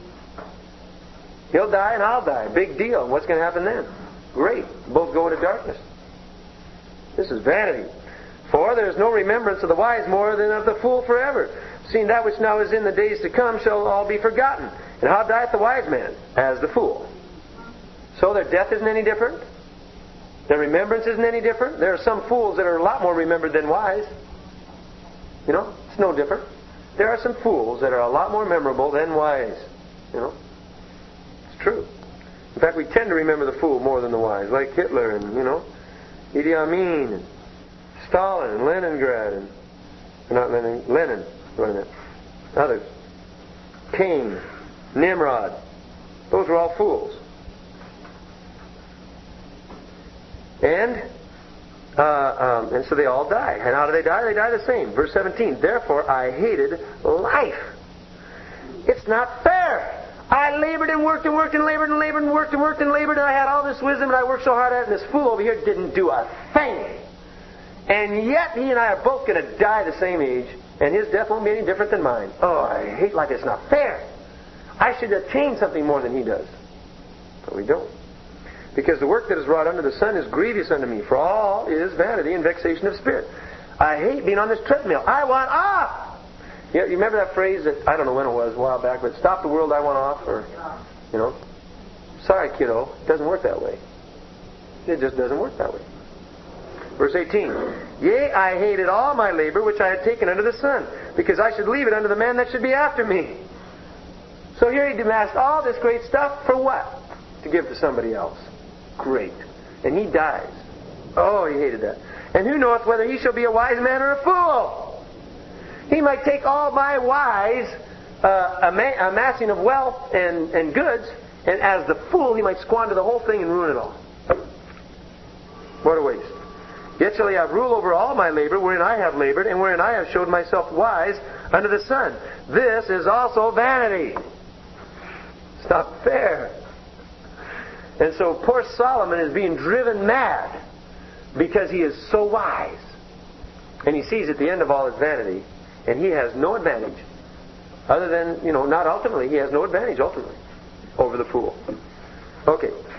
He'll die and I'll die. Big deal. And what's going to happen then? Great. Both go into darkness. This is vanity. For there is no remembrance of the wise more than of the fool forever. Seeing that which now is in the days to come shall all be forgotten. And how dieth the wise man? As the fool. So their death isn't any different. Their remembrance isn't any different. There are some fools that are a lot more remembered than wise. You know, it's no different. There are some fools that are a lot more memorable than wise. You know, it's true. In fact, we tend to remember the fool more than the wise, like Hitler and, you know, Idi Amin and Stalin and Leningrad and not Lenin, Lenin, what I meant. Others. Cain, Nimrod. Those were all fools. And uh, um, and so they all die. And how do they die? They die the same. Verse seventeen. Therefore I hated life. It's not fair. I labored and worked and worked and labored and labored and worked and worked and labored, and I had all this wisdom, and I worked so hard at it, and this fool over here didn't do a thing. And yet he and I are both going to die the same age, and his death won't be any different than mine. Oh, I hate life. It's not fair. I should attain something more than he does. But we don't. Because the work that is wrought under the sun is grievous unto me, for all is vanity and vexation of spirit. I hate being on this treadmill. I want off. You, you remember that phrase that, I don't know when it was, a while back, but stop the world, I want off, or, you know, sorry kiddo, it doesn't work that way. It just doesn't work that way. Verse eighteen, yea, I hated all my labor which I had taken under the sun, because I should leave it unto the man that should be after me. So here he amassed all this great stuff for what? To give to somebody else. Great. And he dies. Oh, he hated that. And who knoweth whether he shall be a wise man or a fool? He might take all my wise uh, ama- amassing of wealth and, and goods, and as the fool he might squander the whole thing and ruin it all. What a waste. Yet shall he have rule over all my labor, wherein I have labored, and wherein I have showed myself wise under the sun. This is also vanity. It's not fair. And so poor Solomon is being driven mad because he is so wise. And he sees at the end of all his vanity, and he has no advantage. Other than, you know, not ultimately, he has no advantage ultimately over the fool. Okay.